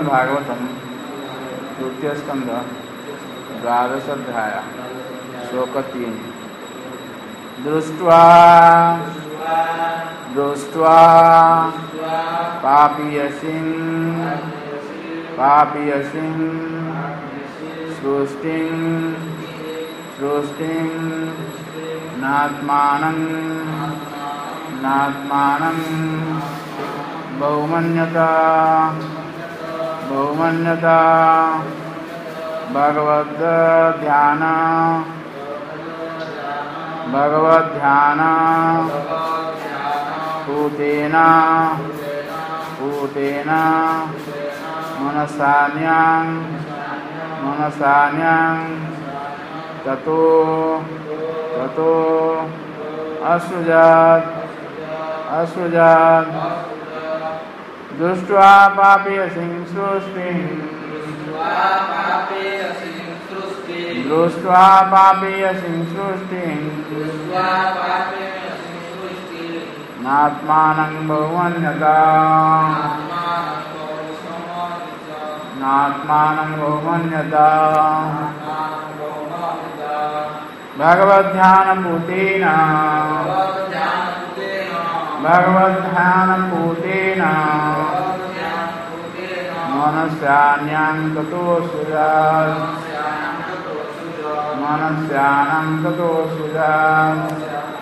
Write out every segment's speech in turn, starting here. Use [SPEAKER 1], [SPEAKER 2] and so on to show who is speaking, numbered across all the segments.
[SPEAKER 1] भागवतम तृतीय स्कंद 12 अध्याय श्लोक 3। दृष्ट्वा पापीयसीं सृष्टिं नात्मानं बहुमन्यता भगवद्ध्यान पूतेन मनसान्यां ततो असृजत् दृष्ट्वा पापीयसीं सृष्टिं नात्मानं बहुमन्यता भगवद्ध्यानपूतेन मनस्यान्यां ततो सृजत्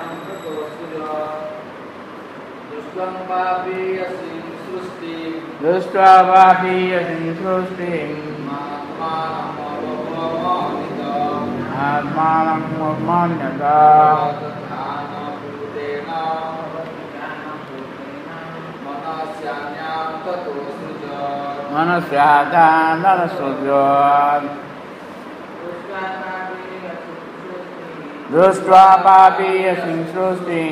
[SPEAKER 1] दृष्ट्वा पापीयसीं सृष्टिं आत्मानं बहुमन्यता दृष्ट्वा पापीयसीं सृष्टिं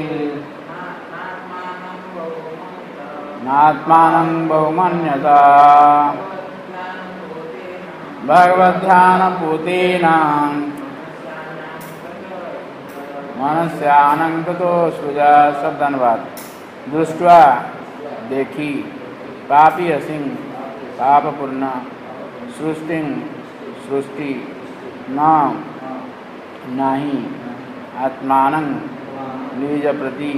[SPEAKER 1] नात्मानं बहुमन्यता भगवद्ध्यानपूतेन मनस्यानं ततो सृजत्। सब धन्यवाद। दृष्ट्वा देखी, पापीयसीं पापपूर्ण, सृष्टि नहीं, आत्मानं निज प्रति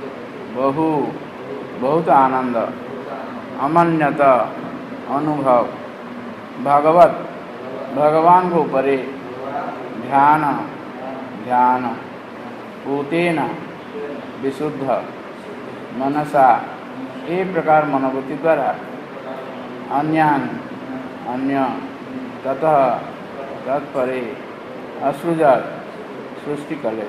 [SPEAKER 1] बहुत आनंद, अमन्यत अनुभव, भगवान को परे ध्यान पूतेन विशुद्ध मनसा ये प्रकार मनोवृत्ति द्वारा अन्य ततः तत्परे असृजत् सृष्टि कले।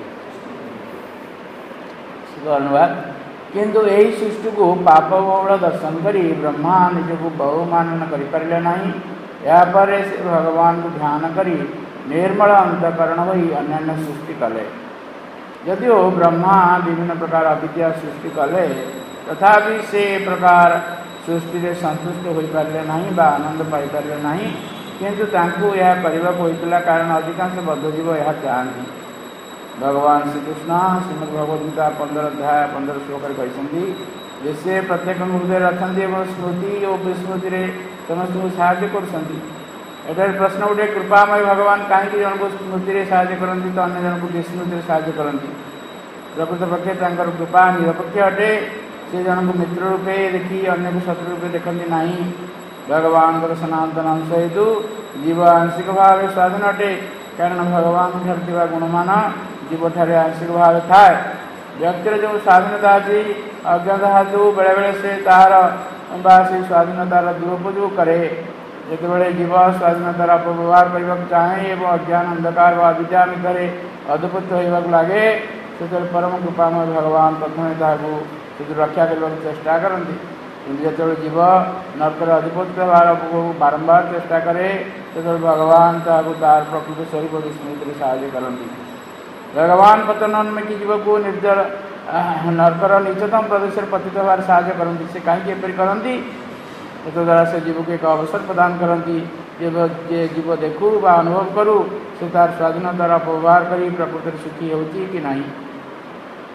[SPEAKER 1] धन्यवाद। किंतु यही सृष्टि को पाप बहुल दर्शन करी ब्रह्मा निजको बहुमान करें नहीं। यापर से भगवान को ध्यान करी निर्मल अंतकरण वही अन्य सृष्टि कले। यदिओ ब्रह्मा विभिन्न प्रकार अविद्या सृष्टि कले तथापि से प्रकार सृष्टि से संतुष्ट हो पारे नहीं बा आनंद पाई पारे नहीं। किंतु तांको यह करने को होता कारण अधिकांश बद्धजीव यह चाहती। भगवान श्रीकृष्ण श्रीमद्भगवद्गीता 15 अध्याय 15 श्लोक कहते जैसे प्रत्येक हृदय अच्छा स्मृति और विस्मृति समस्त को साहाय्य कर प्रश्न उठे कृपामय भगवान कहीं जन को स्मृति साहाय्य करती तो अन्य जन को विस्मृति साहाय्य करती। प्रकृत पक्षे कृपा निरपेक्ष अटे। से जन को मित्र रूपे देखी अन्य को शत्रु रूपे देखती नहीं। भगवान सनातन अंश हेतु जीव आंशिक भाव स्वाधीन अटे कारण भगवान ठार गुणमान जीव ठारे आंशिक भाव थाए। व्यक्तिर जो स्वाधीनता अच्छी अज्ञात हेतु बेले बेले से तार से स्वाधीनतार दुरुपयोग करे। जिते जीव स्वाधीनतार अपव्यवहार करने चाहे और अज्ञान अंधकार व अविद्या भितर अद्भुत होगा लगे से परम कृपामय भगवान प्रथम से रक्षा करने चेष्टा करती। जो जीव नरकर अधिपत्य बारंबार चेष्टा करे तो भगवान तार प्रकृत स्वरूप विस्मृति साहाय्य करती। भगवान पतनोन्मुख जीव को निर्जर नरकर नीचतम प्रदेश पतित होवार साहाय्य करती। से कहीं एपरी करती द्वारा से जीव को एक अवसर प्रदान करती जे जीव देखू बा अनुभव करू से तार स्वाधीनतार अपव्यवहार कर प्रकृति सुखी होती कि नहीं।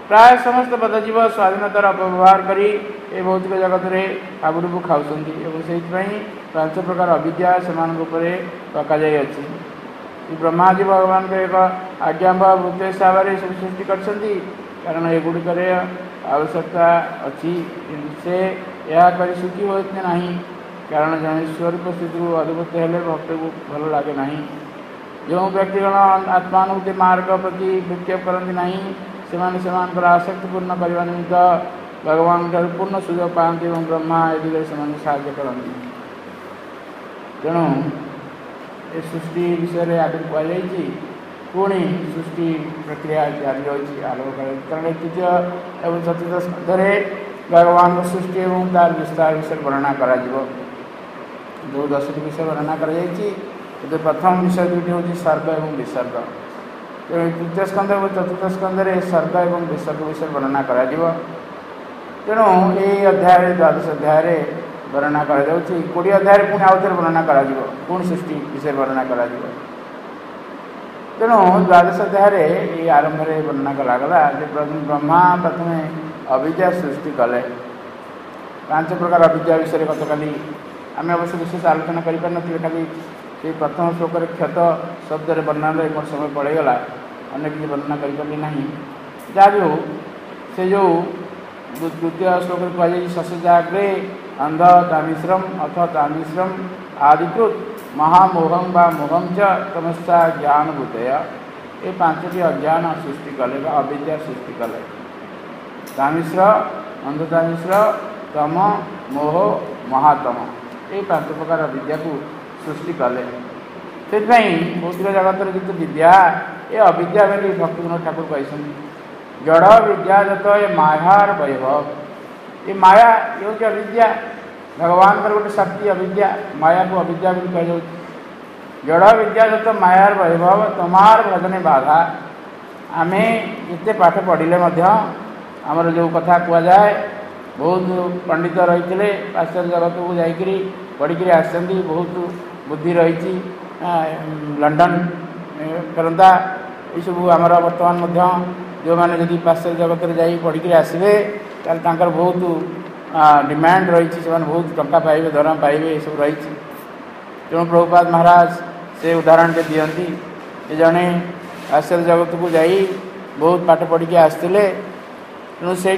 [SPEAKER 1] प्राय समस्त बद्धजीव स्वाधीनतार अपव्यवहार करी ए भौतिक जगत में हाबुडुबु खाऊँच से पांच प्रकार अविद्या से पकई ब्रह्माजी भगवान के एक आज्ञा उद्देश्य भाव सब सृष्टि कर कारण एगुड़िक आवश्यकता अच्छी से यह कर सुखी होते ना कारण जन स्वरूप स्थिति को अधिभूत हेले भक्त को भल लगे ना जो व्यक्तिगण आत्मानुभूति मार्ग प्रति विक्षेप करती ना से आसक्ति पूर्ण करने निमित्त भगवान पूर्ण सुजोग पाती और ब्रह्मा ए दिगरे से साहाय्य करती तेणु ये सृष्टि विषय आगे कहुई पुणी सृष्टि प्रक्रिया जारी रही आलोक कारण तृतीय एवं चतुर्थ स्कंधे भगवान सृष्टि और तार विस्तार विषय वर्णना कर जो 10टी विषय वर्णना कर प्रथम विषय दुटी हूँ सर्ग और विसर्ग तृतीय स्कंध और चतुर्थ स्कंधे सर्ग और विसर्ग विषय वर्णना कर तेणु ये अध्याय द्वादश अध्याय वर्णना कर 20 अध्याय पुणी आउ थे वर्णना कर सृष्टि विषय वर्णना कर तेणु द्वादश अध्याय ये आरंभ में वर्णना करागला ब्रह्मा प्रथम अविद्या सृष्टि कले 5 प्रकार अविद्या विषय गतकाली आम अवश्य विशेष आलोचना करें खाली से प्रथम श्लोक क्षत शब्द वर्णना मोर समय पड़ेगा अनेक किसी वर्णना करें जहाँ भी हो से जो द्वितीय श्लोक कहुई सस्यजाग्रे अंध तामिश्रम अथ तामिश्रम आदिकृत महामोहम व मोहम च तमस्या ज्ञान भूतय ये 5टी अज्ञान सृष्टि कले अविद्या सृष्टि कले तामिश्र अंधतामिश्र तम मोह महातम ये 5 प्रकार विद्या को सृष्टि कले से भौतिक जगत जो विद्या ये अविद्या बोली भक्तिविनोद ठाकुर कहते जड़ विद्या जत ये मायार वैभव ये माया ये हूँ अविद्या भगवान गोटे शक्ति अविद्या माया को अविद्या भी कह जड़ विद्या जत मायार वैभव तमार भजने बाधा आमे जिते पाठ पढ़िले आमर जो कथा कहुए बहुत पंडित रही पाश्चात्य जगत को जाकि पढ़ी आसती बहुत बुद्धि रही लंडन करंदा ये सब आमर बर्तमान जो मैंने जदि पाश्चात्य जगत में जा पढ़ी आसवे ताल बहुत डिमांड रही बहुत टंका पाइबे दरमा पाइबे ये सब रही तेणु प्रभुपाद महाराज से उदाहरण के दियंती जड़े पाश्चात्य जगत को जा बहुत पाठ पढ़ी आसते तेणु से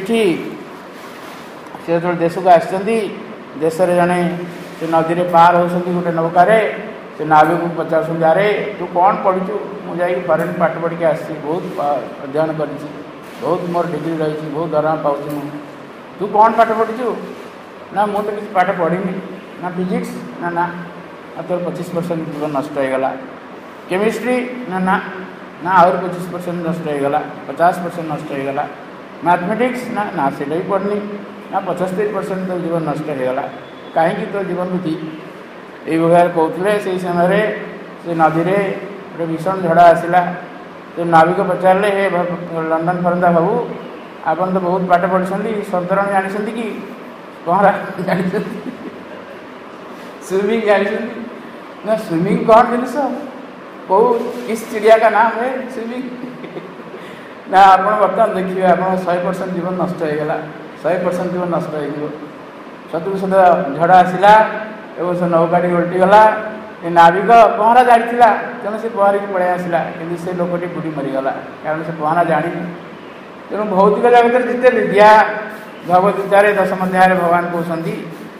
[SPEAKER 1] जो देश को आसती देश जड़े से नदी में पार होती गोटे नौकार से नाविक को पचार अरे तू कौन पढ़ी मुझे फरेन पाठ पढ़ी आसी बहुत अध्ययन कर बहुत मोर डिग्री रही बहुत दरमा पाऊँ तू कौन पाठ पढ़ीचु ना मुझे किसी पाठ पढ़ी ना फिजिक्स ना ना तोर 25% जीवन नष्ट होगा केमिस्ट्री ना ना ना और 25% नष्ट होगा 50% नष्ट होगा मैथमेटिक्स ना ना से भी पढ़नी ना 75% तो जीवन नष्ट होगा कहीं तो जीवन बुद्धि ये भाव कहते से समय से नदी में गोटे भीषण झड़ा आसला तो नाविक पचारे हे लंडन फरंदा बाबू आपन तो बहुत पाठ पढ़ी सतरण जानी कि पहरा जानी स्विमिंग जानी ना स्विमिंग कौन जिनस कौ किस चिड़िया का नाम है स्विमिंग ना आप बर्तमान देखिए आप 100% जीवन नष्ट होगा 100% जीवन नष्ट हो सतु सत झड़ आसला एवं से नौकाटी उल्टीगला ये नाविक पहरा जानी तेणु से पहरिक पलि आसला कि से लोकटी बुड़ी मरीगला कारण से पहरा जानी तेणु भौतिक जगत जिते विद्या भगवत गीतार 10 अध्याय भगवान कहते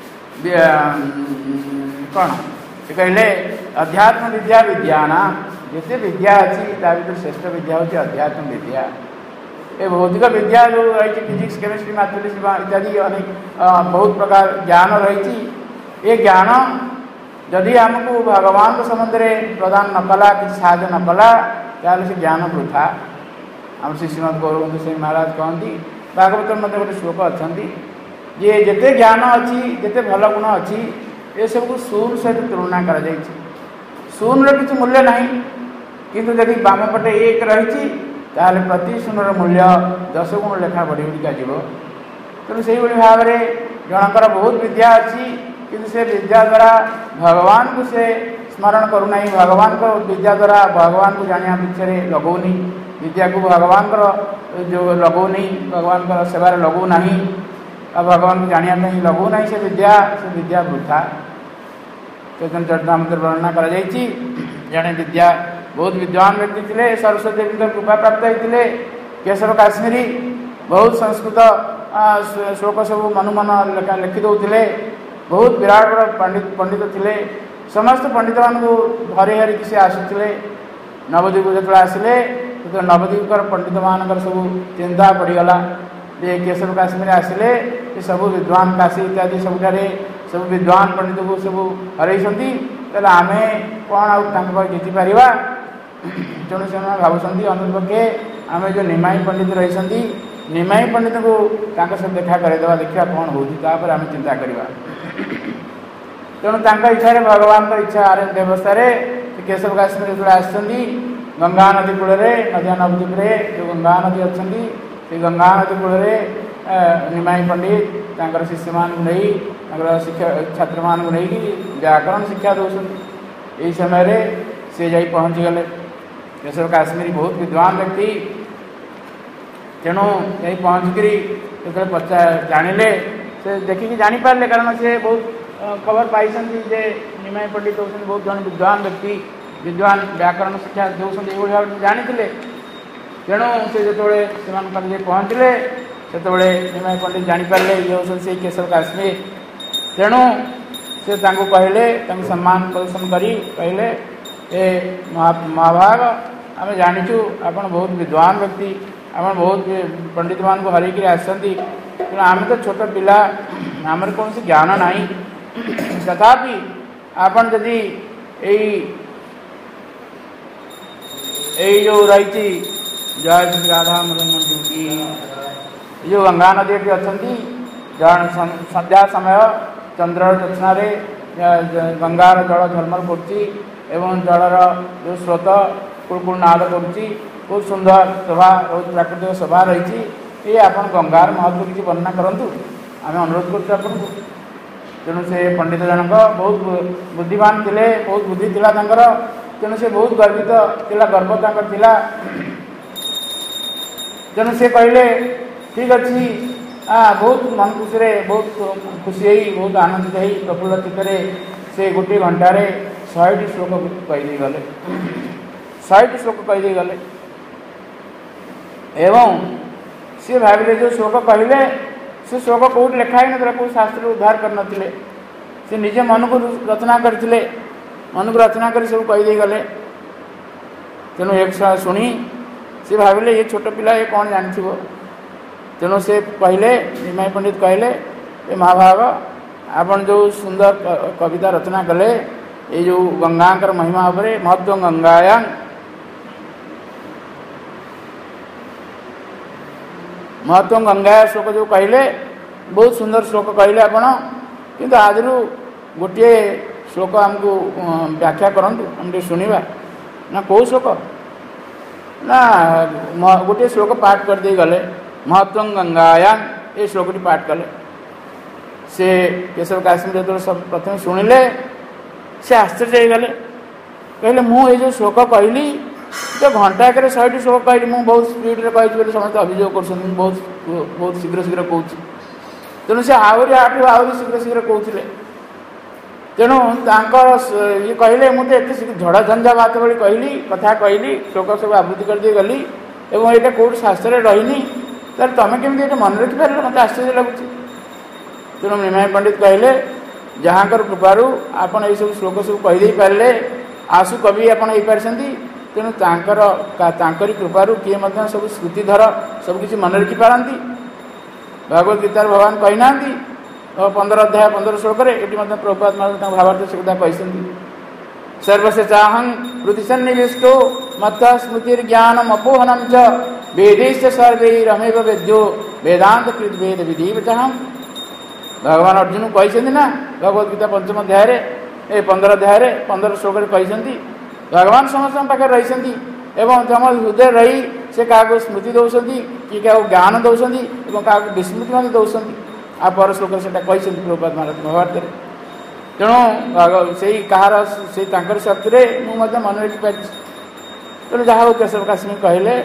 [SPEAKER 1] कौन से कहले अध्यात्म विद्या विज्ञान जिते विद्या अच्छी भर श्रेष्ठ विद्या हूँ अध्यात्म विद्या ये भौतिक विद्या जो रही फिजिक्स केमिस्ट्री मैथमेटिक्स इत्यादि अनेक बहुत प्रकार ज्ञान रही ये ज्ञान जदि आमको भगवान के संबंध में प्रदान न कला कि साहय न कला ताल से ज्ञान वृथा आम श्री श्रीमद गौरवंत सिंह महाराज कहती भागवत मध्य गोटे श्लोक अच्छा ये जिते ज्ञान अच्छी जिते भल गुण अच्छी ये सब शून्य सहित तुलना कर शून्य किसी मूल्य ना किंतु यदि बाम पटे 1 रही ताहले प्रति शून्यर मूल्य 10 गुण लेखा बढ़ी बढ़िका जीव तेणु से भाव में जनकर बहुत विद्या अच्छी किंतु से विद्या द्वारा भगवान को से स्मरण करूना भगवान को विद्या द्वारा भगवान को जाना पीछे लगौनी विद्या को भगवान जो लगौ नहीं भगवान सेवार लगौ नहीं भगवान को जाना लगौ नहीं से विद्या वृथा चैतन्य चरितामृत वर्णना कर जड़े विद्या बहुत विद्वान व्यक्ति थे सरस्वती देवी कृपा प्राप्त होते केशव काश्मीरी बहुत संस्कृत श्लोक सब मनु मन लिखि दौले बहुत विराट बड़ पंडित थे समस्त पंडित मानू हरि हरिकी सी आसुले नवद्वीप जो आसिले तो नवद्वीप पंडित मान सब चिंता पड़गला जे केशव काश्मीर आसिले सब विद्वान काशी इत्यादि सब विद्वान पंडित को सब हरई आम कौन आती पार तेणु से भावुं अनुपक्षे आम जो निमाई पंडित रही निमाई पंडित को सब देखा करदेवा देखा कौन होपर आम चिंता करवा तेणु इच्छा भगवान इच्छा व्यवस्था केशव काश्मीर जो आसती गंगा नदी कूल नदिया नवद्वीप जो गंगा नदी अच्छा से गंगा नदी कूल निमाई पंडित शिष्य मान नहीं शिक्षा छात्र मान नहीं व्याकरण शिक्षा दौरान यही समय से जा पहुँची गले केशव काश्मीरी बहुत विद्वान व्यक्ति तेणु यही पहुँचकर जो जानिले से देखिकी जापारे कारण से बहुत खबर पाई जे निमाई पंडित होती बहुत जन विद्वान व्यक्ति विद्वान व्याकरण शिक्षा दौरान ये भाव जानी तेणु से जो पहुँचले से निमाई पंडित जापारे ये हूँ से केशव काश्मीर तेणु से कहले सम्मान प्रदर्शन करी कहले ए महाभाग आम जाचु आप बहुत विद्वान व्यक्ति आप बहुत पंडित मान को हरई आसती तेणु आम तो छोट पिला आमर कौन सी ज्ञान ना तथापि आपन जदि जो रही जय श्री राधा मनोरंजन की जो गंगा नदी अच्छा संध्या समय चंद्र दक्षिण गंगार जल झलमल कर जलर जो स्रोत कुलकुल नाद कर बहुत सुंदर शोभा बहुत प्राकृतिक शोभा रही ये आप गंगार महत्व किसी वर्णना करूँ आम अनुरोध कर तेणु से पंडित जनक बहुत बुद्धिमान थे बहुत बुद्धि थिला तेणु से बहुत गर्वित थिला गर्व थिला तेणु से कहले ठीक अच्छी बहुत मन खुशी बहुत खुशी बहुत आनंदित हो प्रफुल्ल चित्त से गोटे घंटे 100टी श्लोक कहीदे गले 100टी श्लोक कहीदे गले एवं सी भाविले जो श्लोक कहले से श्लोक कौट लिखाई ना कौ शास्त्र उद्धार करनथिले से निजे मन को रचना करथिले मन को रचना कर सब कहीदे गले तेणु एक शुणी से भाविले ये छोट पिला ये कौन जानी तेणु से कहले निमाई पंडित कहले ए महाभाग आपण जो सुंदर कविता रचना कले ये जो गंगाकर महिमा उपरे महत्व गंगाया महत्व गंगाया श्लोक जो कहले बहुत सुंदर श्लोक कहले आपण किंतु आज गोटे श्लोक आमको व्याख्या करंतु हम शुणा ना कौ श्लोक ना गोटे श्लोक पाठ कर दे गले महत्व गंगाया ये श्लोकटी पाठ कले से केशव काश्मीर जो सब प्रथम शुणिले से आश्चर्य गले कहले मुझे जो श्लोक कहली जो घंटा के 100टी श्लोक कहली मुझे बहुत स्पीड रे कही समस्त अभियोग कर बहुत शीघ्र शीघ्र कहूँ तेणु से आहरी शीघ्र शीघ्र कहते तेणु ये कहले मुझे एत झड़ झंझा बात भाई कहली कथा कहली श्लोक सब आवृत्ति करदे गली और ये कौट शास्त्र रहीनी तर तुम केमी ये मन रखिपार मत आश्चर्य लगुच तेणु निमाई पंडित कहले जहाँ कृपारू आपन ये सब श्लोक सब कहीदे पारे आशु कवि आपड़ हो पारि तेणु तांकरी कृपारू किए सब स्मृतिधर सब किसी मन रखिपारती भगवद गीतार भगवान कहीना 15 अध्याय 15 श्लोक ये प्रभुपाद भावार्थ से कथा कही सर्वस्य चाहं हृदि सन्निविष्टो मत्त स्मृतिर्ज्ञानम अपोहनम च वेदैश्च सर्वैरहमेव वेद्यो वेदांत कृत वेद विधिवचहम् भगवान अर्जुन कही ना भगवदगीता 5म अध्याय 15 अध्याय 15 श्लोक कही भगवान समस्त पाखे रही एवं तुम हृदय रही से क्या स्मृति दौरान कि क्या ज्ञान दौरान क्या विस्मृति दौरान आ पर श्लोक से कही प्रभुपाद महाराज महाभारत तेणु से कहार से शक्ति मुझे मन रखिपारी तेणु जहाँ केशव काश्मीर कहले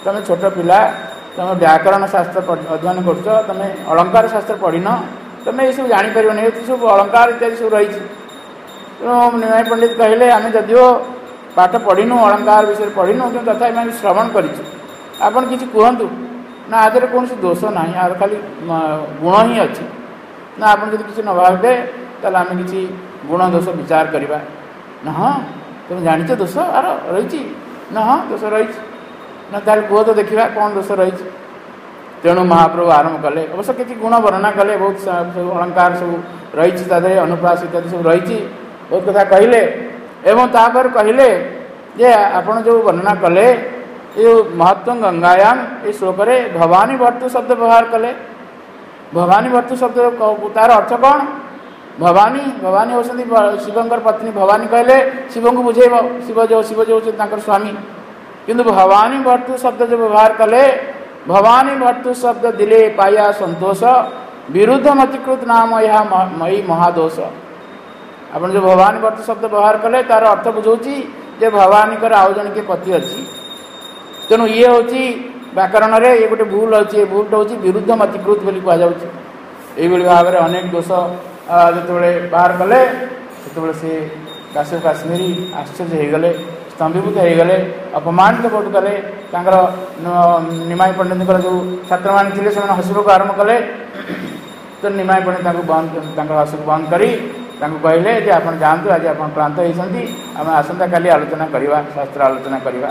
[SPEAKER 1] तुम छोट पिला तुम व्याकरण शास्त्र अध्ययन कर तुम अलंकार शास्त्र पढ़िन तुम ये सब जापर ये सब अलंकार इत्यादि सब रही तेणु निमाई पंडित कहले आम जदिओ पाठ पढ़िनु अलंकार विषय पढ़िनु कि तथा आम श्रवण करपन किसी कहतु ना आदि कौन दोष ना आ खाली गुण ही अच्छी ना आप किसी न भावे ताल आम किसी गुण दोष विचार करवा ना हाँ तुम जाच दोष आर रही ना हाँ दोष रही ना ताल कह तो देखा कौन दोष रही तेणु महाप्रभु आरंभ कले अवश्य किसी गुण वर्णना कले बहुत सब अलंकार सब रही अनुप्रास इत्यादि सब रही बहुत कथा कहले एवं तापर कहले जे आपण जो वर्णना कले ये महत्व गंगायाम ये श्लोक भवानी भर्तु शब्द व्यवहार कले भवानी भर्तु शब्द तार अर्थ कौन भवानी भवानी होती शिवंकर पत्नी भवानी कहले शिव को बुझेब शिव जो स्वामी किंतु भवानी भर्तु शब्द जो व्यवहार कले भवानी भर्तु शब्द दिले पाया संतोष विरुद्ध मतिकृत नाम यह मई महादोष आपण जो भवानी भर्तु शब्द व्यवहार कले तार अर्थ बुझाऊँगी जे भवानी आउ जन के पति अच्छी तेणु ये हूँ व्याकरण में ये गोटे भूल अच्छी भूलटा हूँ विरुद्ध मतिकृत बोली कहुई भाव में अनेक दोष जो बाहर कले से सी काश्यप काश्मीरी आश्चर्य हो गले स्तंभीभूत हो गले अपमानित बहुत कले निमाई पंडित जो छात्र मैंने थे से हसुक आरंभ कले तो निमाई पंडित बंद हसुक बंद करी कहले जे आप जातु आज आप क्लांत होती आम आसंता काली आलोचना करवा शास्त्र आलोचना करवा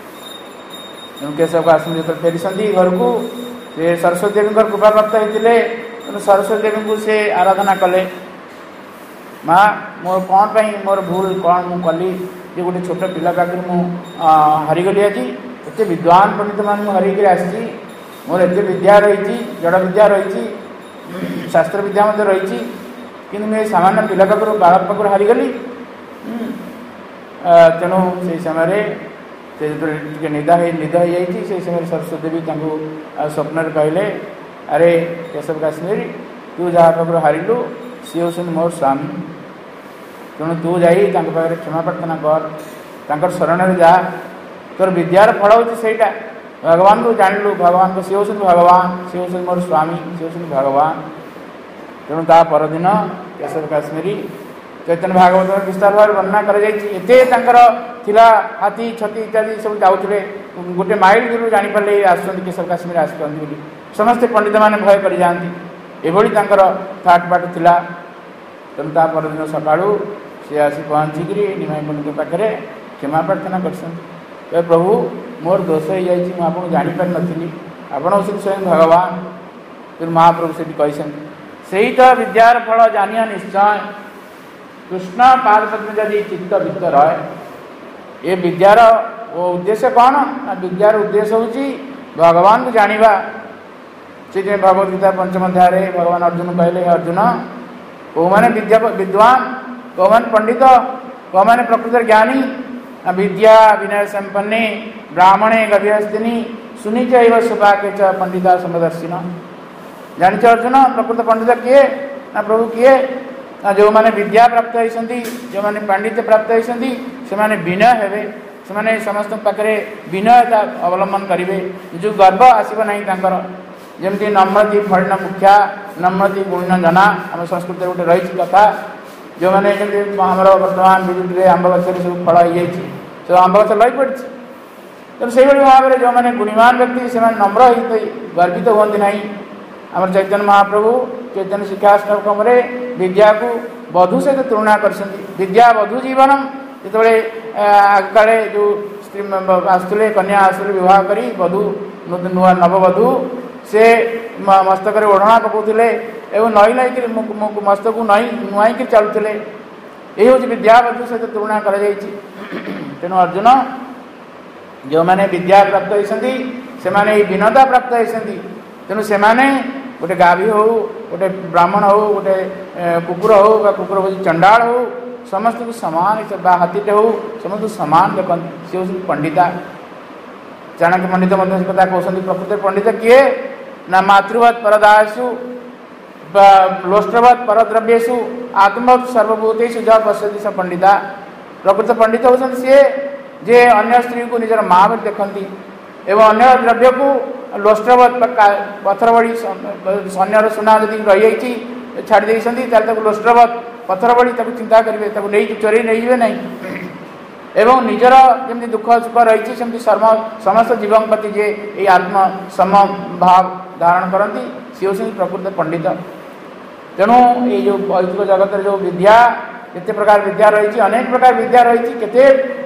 [SPEAKER 1] केशव काश्मीर जो फेरी घर को से सरस्वती देवी कृपा प्राप्त होते तेणु सरस्वती देवी को से आराधना कले माँ मोर कौन पाई मोर भूल कौन मु कली जे गोटे छोट पिला पाखे मु हारीगली आज एत विद्वान पंडित मान हरिक आसी मोर एत विद्या रही जड़ विद्या रही शास्त्र विद्या रही कि सामान्य पिला पाखर बालक पाखर हारीगली तेणु से समय से जो निद हो जाती से समय सरस्वती देवी स्वप्न कहले अरे केशव काश्मीरी तू जहाँ पाखर हारिलु सी हूँ मोर स्वामी तेणु तू जाई क्षमा प्रार्थना कर शरण जा तोर विद्यार फल हो भगवान को जानलु भगवान को सी हूँ भगवान सी हूँ मोर स्वामी सी हूँ भगवान तेणु ता परदिन केशव काश्मीरी चैतन्य भागवत विस्तार भाव वर्णना कर हाथी छती इत्यादि सब जाऊे गोटे माइल दूर जापारे आसुँच केशव काश्मीर आसुँच समस्ते पंडित मैंने भय कर जाती एभली थाट बाट थिला तेणु ता परदिन सकाळू सी आसी पहुँचिक निमाई पंडित पाखे क्षमा प्रार्थना कर प्रभु मोर दोष हो जाती मुझे जापार नी आपण हूँ स्वयं भगवान तेणु महाप्रभु से कहते से तो विद्यार फल जानिया निश्चय कृष्ण पार्वती जदि चित्त भीतर रहे ये विद्यार उद्देश्य कौन ना विद्यार उद्देश्य हूँ भगवान को जानिबा से भगवद गीता पंचम अध्याय भगवान अर्जुन कहले अर्जुन कौ मैंने विद्या विद्वान कौ मैंने पंडित कौ मैंने प्रकृत ज्ञानी विद्या विनय संपन्ने ब्राह्मणे गभीरस्थिनी सुनी चैव सुपाके च पंडिता समदर्शिन जानिच अर्जुन प्रकृत पंडित किए ना प्रभु किए ना जो मैंने विद्या प्राप्त होती जो मैंने पांडित्य प्राप्त होती से विनय हेबे से समस्त पाखे विनयता अवलंबन करेंगे जो गर्व आसब ना जमती नम्रति फलिन मुख्या नम्रति गुण जना आम संस्कृत गोटे रही कथा जो मैंने आम बर्तमान विजुटे आंब गचर सब फल हो जाए सब आंब गच लई पड़ी तेणु से भाव में जो मैंने गुणीमान व्यक्ति से नम्र गर्वित हुए ना आम चैतन्य महाप्रभु चैतन्य शिक्षाश्रम विद्या को वधु सहित तुलना कर विद्या वधु जीवनम जो आगे जो स्त्री आसुले कन्या आसुले विवाह करी वधु नुआ नववधु से मस्तक ओढ़ना पकाउले एवं नई नई मस्तक नई नुआई चलुले यही हूँ विद्या वधु सहित तुलना कर तेणु अर्जुन जो मैंने विद्या प्राप्त होती से विनता प्राप्त होती तेणु से गोटे गाभी हो गोटे ब्राह्मण हो गोटे कुकुर हो कुकुर हो चंडाल हो समस्त को समान हाथीटे हो समस्त समान देखते सी हूँ पंडिता चाणक्य पंडित कथा कहते प्रकृत पंडित किए ना मातृवत परदासु लोष्टवत परद्रव्यु आत्मवत सर्वभूतेषु ज पश्यति स पंडिता प्रकृत पंडित होती सी जे अन्य स्त्री को निजर माँ भाई देखती एवं अन्य द्रव्य को लोष्ट्रवत पत्थर बड़ी सैन्यर सुना जब रही छाड़ी लोष्ट्रवत पत्थर बड़ी चिंता करेंगे नहीं चोरी नहीं जाए ना एवं निजर जमी दुख सुख रही समस्त जीवन प्रति जे ये आत्म समभाव धारण करती सी हूँ प्रकृत पंडित। तेणु ये जो भौतिक जगत जो विद्या केते प्रकार विद्या रही अनेक प्रकार विद्या रही केते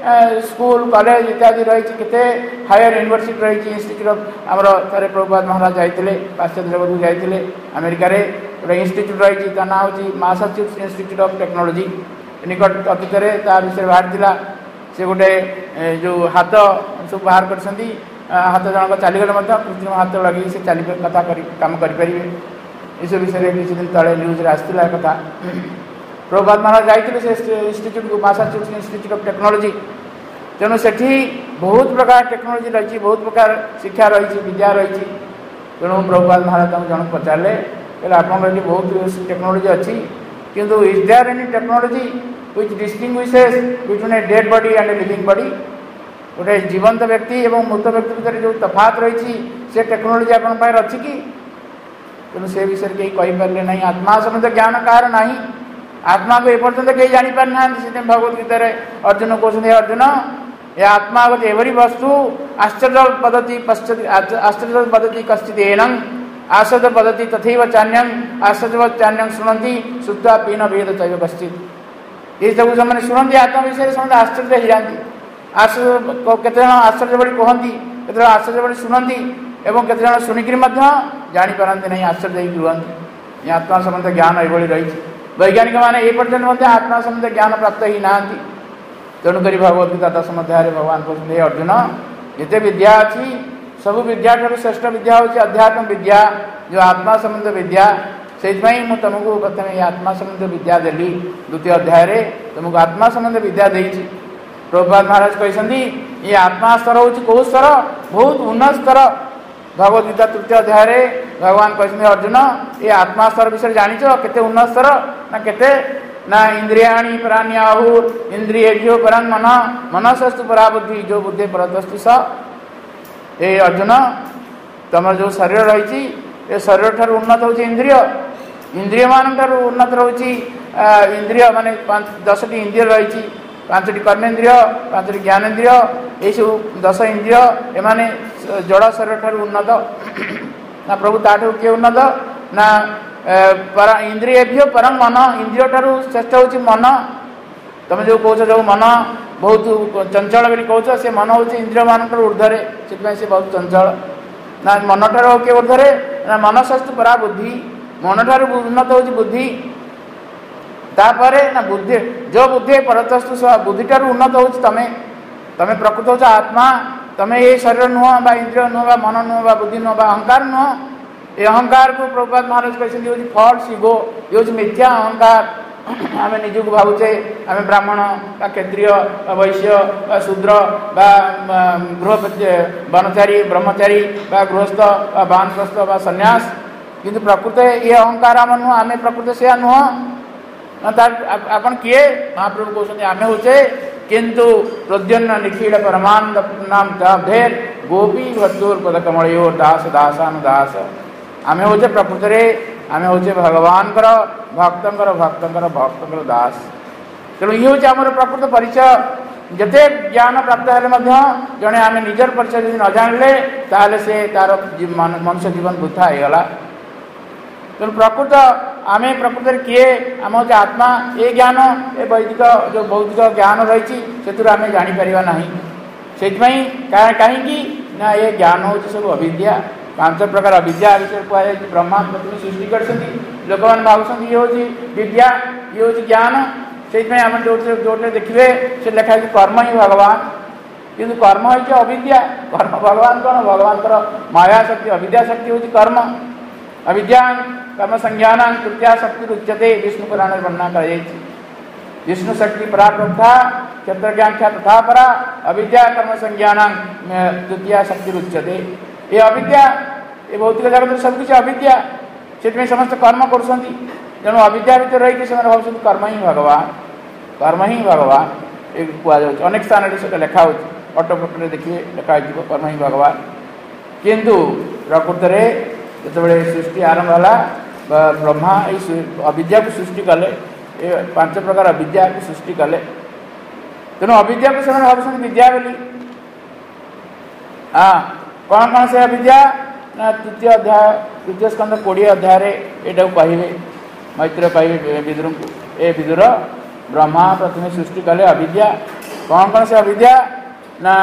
[SPEAKER 1] स्कूल कॉलेज इत्यादि रही केते हायर यूनिवर्सिटी रही इंस्टीट्यूट ऑफ आमर थे प्रभुपाद महाराज जाते पाश्चात्य जगत को जाते अमेरिका गोटे इंस्टीट्यूट रही ना हूँ मैसाचुसेट्स इंस्टीट्यूट ऑफ टेक्नोलॉजी निकट अतीत विषय बाहर से गोटे जो हाथ सब बाहर कर हाथ जनक चलीगले कृत्रिम हाथ लगे से चली कथा कम करें इस विषय किसी दिन तले न्यूज आसाला कथा प्रभुपाद महाराज जाते से इंस्टीट्यूट को मैसाचुसेट्स इंस्टीट्यूट ऑफ टेक्नोलॉजी तेणु से बहुत प्रकार टेक्नोलॉजी रही बहुत प्रकार शिक्षा रही विद्या रही तेणु प्रभुपाद महाराज जन पचारे आप बहुत टेक्नोलॉजी अच्छी किंतु is there any technology which distinguishes between a dead body and a living body गोटे जीवंत व्यक्ति एवं मृत व्यक्ति भितर जो तफात रही से टेक्नोलॉजी आपण पाए अच्छी कि तेणु से विषय कहीं कहींपारे ना आत्मा संबंध ज्ञान कार ना आत्मा को एपर्यंत कहीं जापार ना भगवत गीता अर्जुन कहते अर्जुन ये आत्मा गोटे एवरी वस्तु आश्चर्य पद्धति आश्चर्य पद्धति कश्चित एनं आश्चर्य पद्धति तथैव चान्यं आश्चर्यवत् चान्यं शुणन्ति शुद्धा पीन भेद चैव कश्चित ये सब से शुणती आत्मा विषय समझते आश्चर्य हो जाती आश्चर्य केते आश्चर्य बड़ी कहती केते आश्चर्य बड़ी शुणती एवं केते शुणिक जापारती नहीं आश्चर्य रुहती आत्मा संबंध ज्ञान ये रही वैज्ञानिक मैंने ये पर्यटन आत्मा संबंध ज्ञान प्राप्त ही ना तेणुक भगवद्गीता 10 अध्याय भगवान कहते अर्जुन जिते विद्या अच्छी सब विद्या श्रेष्ठ विद्या हूँ अध्यात्म विद्या जो आत्मा संबंध विद्या से तुमको प्रथम ये आत्मा संबंध विद्या देली द्वितीय अध्याय तुमको आत्मा संबंध विद्या देती प्रभुपाद महाराज कहते ये आत्मा स्तर हूँ कौ स्तर बहुत उन्नत स्तर भगवद्गीता 3 अध्याय भगवान कहते अर्जुन ये आत्मा स्तर विषय जानिच केते उन्नत स्तर ना केते ना इंद्रियाणी परान्याहुर इंद्रियेभ्यो परं मन मनसस्तु परा बुद्धि जो बुद्धि परतस्तु स ये अर्जुन तुम जो शरीर रही ये शरीर ठार उन्नत होची इंद्रिय मान ठार उन्नत रोची इंद्रिय माने 10टी इंद्रिय रही 5टी कर्मेन्द्रिय 5टी ज्ञानेन्द्रिय ये सब 10 इंद्रिय एमाने जड़ शरीर ठार उन्नत ना प्रभु ताठू किए उन्नत ना इंद्रियभ्यो परं मन इंद्रिय ठार श्रेष्ठ होची मन तुम जो कौच जो मन बहुत चंचल बोली कौच से मन हूँ इंद्रिय मान ऊर्धरे से बहुत चंचल ना मन ठार किए ऊर्धरे ना मनसस्तु परा बुद्धि मन ठार उन्नत हो बुद्धि तापर ना बुद्धि जो बुद्धि परतस्तु बुद्धि ठार उन्नत हो तमें प्रकृत हो आत्मा तमें ये शरीर नुह बा इंद्रिय नुह बा मन नुह बा बुद्धि नुह बा अहंकार नुह ये अहंकार को प्रभुपाद महाराज कहते फॉल्स ईगो ये मिथ्या अहंकार आम निजक भावुचे आम ब्राह्मण बा क्षत्रिय बा वैश्य बा शूद्र बा गृह वनचारी ब्रह्मचारी बा गृहस्थ बा वानप्रस्थ बा सन्यास किंतु प्रकृत ये अहंकार आम नुह आम प्रकृत से नुह आपन किए महाप्रभु कहते आम होचे किंतु प्रद्युन्न निखिल परमानंद नाम धेर गोपी भक्तोर पदकमलो दास दासानुदास आम होचे प्रकृत आम होचे भगवान भक्तर भक्तर भक्तर दास तेणु ये हूँ आम प्रकृत परिचय जिते ज्ञान प्राप्त है जड़े आम निजर परिचय न जानले ताले से तार मनुष्य जीवन वृथा होगला तेणु प्रकृत आम प्रकृत किए आम हूँ आत्मा ये ज्ञान ये वैदिक जो भौतिक ज्ञान रही से आम जापर ना से कहीं ना ये ज्ञान हूँ सब अविद्या 5 प्रकार अविद्या विषय कहुए ब्रह्मा पृथ्वी सृष्टि कर लोक मैंने भावुं ये हूँ विद्या ये हूँ ज्ञान से आम जो देखिए से लिखा है कर्म ही भगवान किंतु कर्म हो अविद्या कर्म भगवान कौन भगवान माया शक्ति अविद्या शक्ति हूँ कर्म अविद्या कर्म संज्ञान तृतीया शक्ति उच्यते विष्णु पुराण वर्णना कर विष्णु शक्ति परा प्रथा क्षेत्र ज्ञाख्या प्रथा परा अविद्या कर्म संज्ञान तृतीया शक्ति उच्यते ये अविद्या ये भौतिक जगत सबकि अविद्या से समस्त कर्म करुँच तेणु अविद्या भर रही भाव कर्म ही भगवान ये कहुच अनेक स्थान लिखा हो अटोपटो देखिए लिखा कर्म ही भगवान किंतु प्रकृत जिते सृष्टि आरंभ है ब्रह्मा ये अविद्या को सृष्टि कले, ये 5 प्रकार अविद्या को सृष्टि कले। तेणु अविद्या को से भाव विद्या बोली। हाँ, कौन कौन से अविद्या ना तृतीय अध्याय 3 स्कंद 20 अध्याय यहाँ कहे मैत्र कहे विदुर को, ए विदुर ब्रह्मा प्रथम सृष्टि कले अविद्या। कौन कौन से अविद्या ना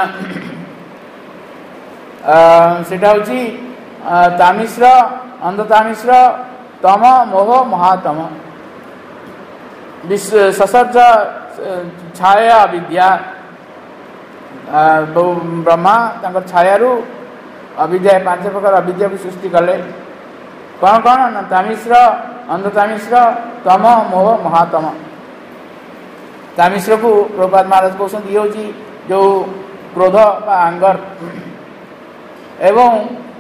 [SPEAKER 1] सेटा हूँ तामिश्र, अंधतामिश्र, तम, मोह, महातम, ससर्ज छाया अविद्या। ब्रह्मा तंकर छायारू अविद्या 5 प्रकार अविद्या को सृष्टि कले। कौन कौन ना तामिश्र, अंधतामिश्र, तम, मोह, महातम। तामिश्र को प्रभुपाद महाराज कहते ये हूँ जो क्रोध बा आंगर एवं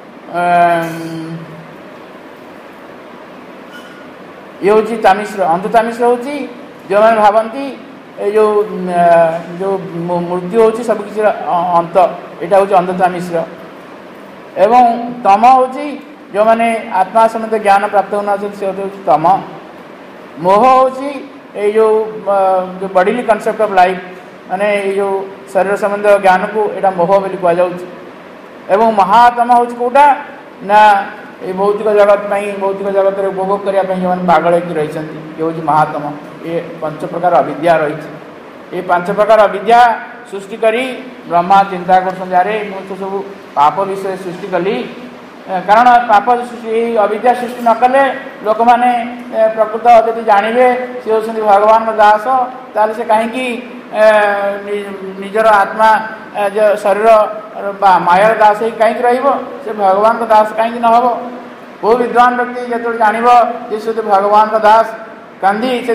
[SPEAKER 1] ये हूँ तामिश्र। अंधतामिश्र हूँ जो मैंने भावती जो जो मृत्यु हूँ सबकि अंत, यहाँ हूँ अंधतामिश्र। एवं तम हूँ जो मैंने आत्मा संबंध ज्ञान प्राप्त होना से हूँ तम। मोह हूँ ये जो बॉडीली कॉन्सेप्ट ऑफ लाइफ माने ये जो शरीर संबंध ज्ञान को यहाँ मोह बोली कहुँ। एवं महातम हूँ कौटा ना ये भौतिक जगत में भौतिक जगत में उपभोग करने जो पागल होकर रही ये हूँ महातम। ये 5 प्रकार अविद्या रही। ये 5 प्रकार अविद्या सृष्टि करी ब्रह्मा चिंता कर तो सब पाप विषय सृष्टि कली। कारण पाप सृष्टि अविद्या सृष्टि न कले लोक मैंने प्रकृत जब जानवे सी हूँ भगवान दास ताल से कहीं निजर आत्मा जो शरीर मायार दास ही कहीं से भगवान का दास कहीं न हो। वो विद्वान व्यक्ति जो जानव जिस भगवान का दास कांदी से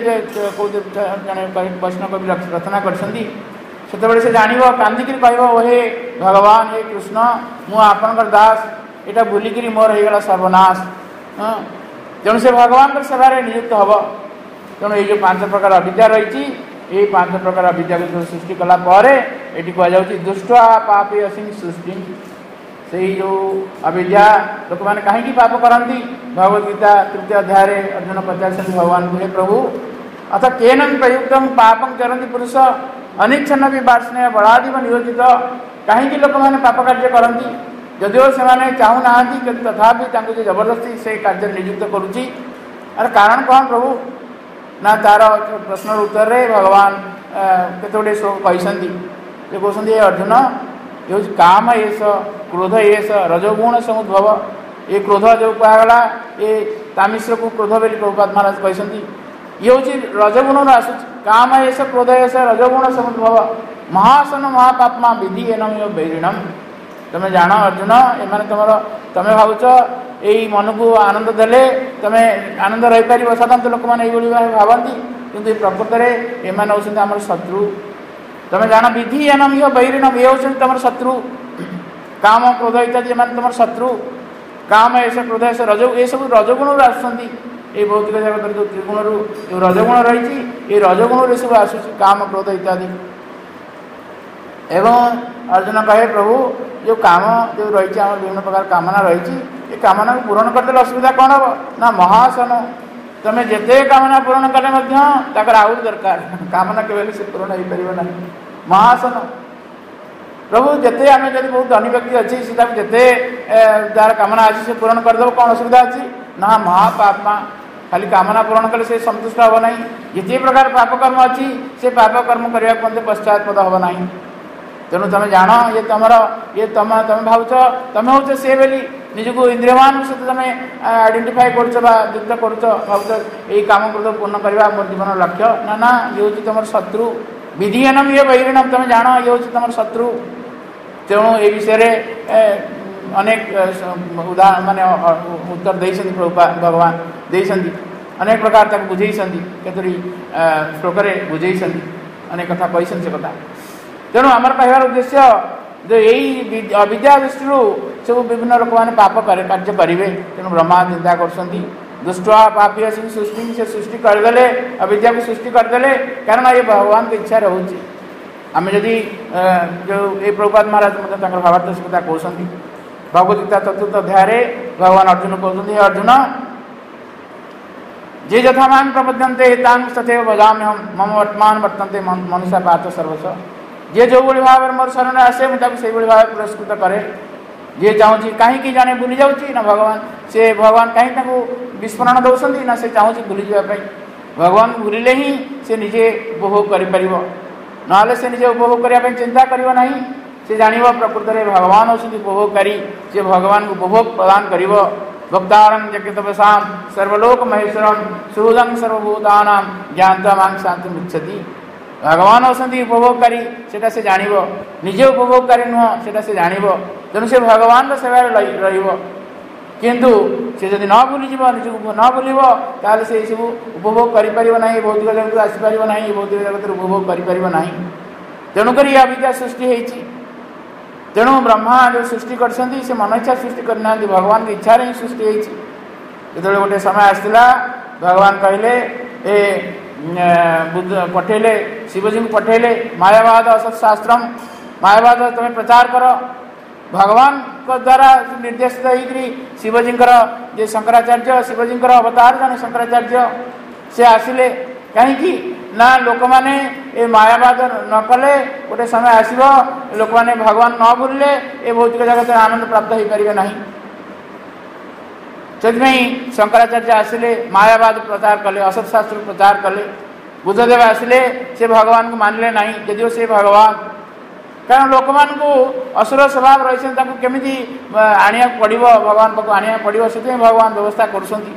[SPEAKER 1] वैष्णव कवि रचना कर से जानव कांदिक कह हे भगवान हे कृष्ण मु आपनकर दास यहाँ भूलिक मोर होगा सर्वनाश। तेणु से भगवान सेवार नियुक्त हम। तेणु ये 5 प्रकार अविद्या रही ये 5 प्रकार अविद्या को सृष्टि कलापर ये कहुँ दुष्टा पापी असिंग सृष्टि। से जो अविद्या लोक मैंने कहीं पाप करती भगवद्गीता 3 अध्याय अर्जुन पचास भगवान को हे प्रभु अथ केन प्रयुक्त पापं चरती पुरुष अनिच्छन्न भी वार्ष्णेय बलादिव नियोजित। कहीं लोक मैंने पाप कार्य करती जदिव से चाहूना तथापि जो जबरदस्ती से कार्य नियुक्त करुच्ची। अरे कारण कौन प्रभु ना तार प्रश्न उत्तर रे भगवान केतोटे श्लोक कहते कहते अर्जुन ये काम एस क्रोध एस रजोगुण समुद्भव। ये क्रोध जो कहगला ये तामिश्र को क्रोध बोली प्रभुपाद महाराज कहते ये हूँ रजगुण आस काम एस क्रोध एस रजोगुण समुद्भव महासन महापापमा विधि एनम वैरिणम। तुम्हें जान अर्जुन एम तुम तुम भावुच यही मन को आनंद देले तुम्हें आनंद रही पार साधारण लोक मैंने ये भावती किंतु प्रकृत में एम हूँ आम शत्रु। तुम्हें जान विधि एनम वैरिणम ये हूँ तुम शत्रु। काम क्रोध इत्यादि एम तुम शत्रु। काम ऐसे क्रोध ऐसे रज ये सब रजगुण आसुँच ये भौतिक जगत जो त्रिगुण जो रजगुण रही ये रजगुण सब आसूँ काम क्रोध इत्यादि। एवं अर्जुन कहे प्रभु जो काम जो रही आम विभिन्न प्रकार कामना रही ये कामना को पूरण करदे असुविधा कौन हम ना महासन। तुम्हें जिते कामना पूरण कले आहरी दरकार कामना केवल से पूरण हो पार ना महासन। प्रभु जिते आम जब बहुत धनी व्यक्ति अच्छी से जिते जार कामना अच्छी से पूरण करदेव कौन असुविधा अच्छी ना महापापमा। खाली कामना पूरण कले से संतुष्ट हम ना जिते प्रकार पापकर्म अच्छी से पापकर्म करने को पश्चातपद हम ना। तेणु तुम जान ये तुम तुम भावुच तुम हूँ से बोली निजको इंद्रियमान सहित तुम आइडेंटिफाई करयुक्त कर भावुच यही काम क्रोध पूर्ण करवा मोर जीवन लक्ष्य ना ना ये हूँ तुम शत्रु। विधियनम ये वैरिणम तुम जान ये हूँ तुम शत्रु। तेणु ये विषय अनेक उदाहरण माने उत्तर देते भगवान देते अनेक प्रकार तक बुझे केतोटी श्लोक बुझे अनेक कथा कही से कथा। तेणु आमर कहवार उद्देश्य जो यही अविद्या दृष्टि सब विभिन्न लोक मैंने पाप कार्य करेंगे। तेणु ब्रह्मा चिंता कर दुष्टा पापी असिंग सृष्टि से सृष्टि करदे अविद्या को सृष्टि करदे कारण ये भगवान की इच्छा रोचे। आम जदि जो ये प्रभुपाद महाराज भावार्थ से कथा कहते भगवद्गीता 4th अध्याय भगवान अर्जुन कहते हे अर्जुन जे यथा मां प्रपद्यन्ते तां तथैव भजाम्यहं मम वर्तमान वर्तन्ते मनुष्य पार्थ सर्वस्व जे जो भाव मोर शरण आसे मुझे से भाव पुरस्कृत करे जे चाहूँ कहीं जाने भूली जाऊँगी ना भगवान से भगवान कहीं विस्मरण दौरान ना से चाहूँ भूली जावाई भगवान भूलिले ही से निजे उपभोग कर ना से निजे उपभोग करने चिंता करना नहीं से जान प्रकृत में भगवान होती उपभोगकारी से भगवान को उपभोग प्रदान कर भक्तारं जगतपसां सर्वलोक महेश्वरं सुहृदं सर्वभूतानां ज्ञात्वा मां शान्तिमुच्यति भगवान होती उपभोगकारी से जान निजे उपभोगकारी नुह से जान तेणु से भगवान सेवा किंतु से जब न भूलीज निज न भूल ताल से सब उपभोग कर भौतिक जगत आसपार ना भौतिक जगत उपभोग करना तेणुक अविद्या सृष्टि होती तेणु ब्रह्मा जो सृष्टि कर मन इच्छा सृष्टि करना भगवान की इच्छा ही सृष्टि होती जो गोटे समय आसला भगवान कहले ए बुद्ध पठेले शिवजी को पठेले मायावाद असत्शास्त्रम मायावाद तुम्हें प्रचार कर भगवान को द्वारा निर्देशित होकर शिवजी जे शंकराचार्य शिवजी अवतार जन शंकराचार्य से आसिले कहीं ना लोक मैंने ये मायावाद न कले गोटे समय आसो लोक मैंने भगवान न भूलिले ये भौतिक जगत आनंद प्राप्त हो पारे ना से शंकराचार्य आसिले मायावाद प्रचार कले असत्शास्त्र प्रचार कले बुद्धदेव आसिले से भगवान को मानिले ना यदि से भगवान कारण लोक मान को असुर स्वभाव रही केमी आनिया पड़ो भगवान पाक आनिया पड़ो से भगवान व्यवस्था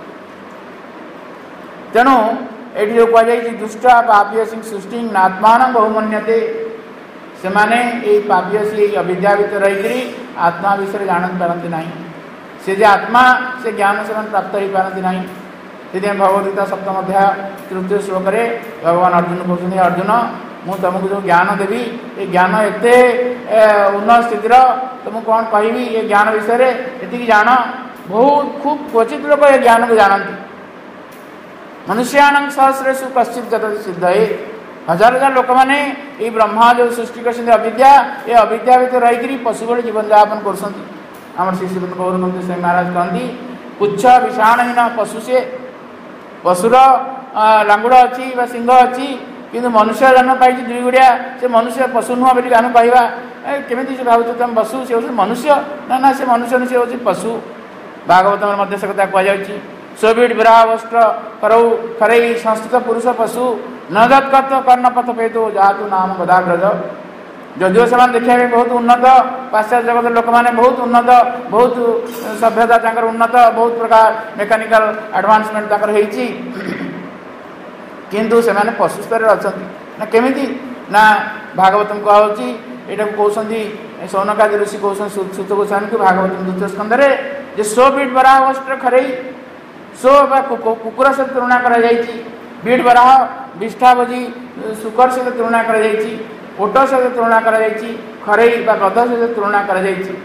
[SPEAKER 1] करेणु ये जो कहुई दुष्ट पापीय सिंह सृष्टि आत्मान बहुमन्यते से माने पापीय से अविद्या भर रही आत्मा विषय जान पारती ना से जे आत्मा से ज्ञान से प्राप्त हो पारती ना से भगवद्गीता 7th अध्याय 3य श्लोक भगवान अर्जुन कहते अर्जुन मु तुमको जो ज्ञान देवी ये ज्ञान एते उन्नत स्थितिर तुमको कौन कहबी ये ज्ञान विषय ये जान बहुत खूब क्वचित लोग ये ज्ञान को जानती मनुष्याण सहस्रेशु कश्चित जगत सिद्ध है हजार हजार लोक मैंने ये ब्रह्मा जो सृष्टि कर अविद्या ये अविद्या भर रही पशु भली जीवन यापन कर श्री श्रीमद गौरंग स्वामी महाराज कहती पुच्छ विषाणहीन पशु से पशुर लांगुड़ अच्छी सिंह अच्छी किंतु मनुष्य जन्म पाई दुई गुड़िया से मनुष्य पशु नुह बोली आम कहवा केमी से भाव तुम पशु से हूँ मनुष्य ना से मनुष्य नुह से हूँ पशु भागवत से कथा कहुई सोबिड विरावस्त्र करौ खरई संस्कृत पुरुष पशु न दत्कत कर्णपथ पेतु जातु नाम गदाग्रज जदिव से देखा बहुत उन्नत पाश्चात्य जगत लोक मैंने बहुत उन्नत बहुत सभ्यता उन्नत बहुत प्रकार मेकानिकल एडवांसमेंट होती किंतु से माने पशु स्तर अच्छा ना केमी ना भागवतम कहुची यहाँ कहते सौनकादि ऋषि कहते सुत गोस्वामी को भागवतम 2th स्कंदे जे 100 बीट बराह वस्त्र खरई 100 कुकुर से तुलना कर बीट बराह विष्ठाभोजी शुकर से तुलना कर ओट से तुलना कर खरई गध से तुलना कर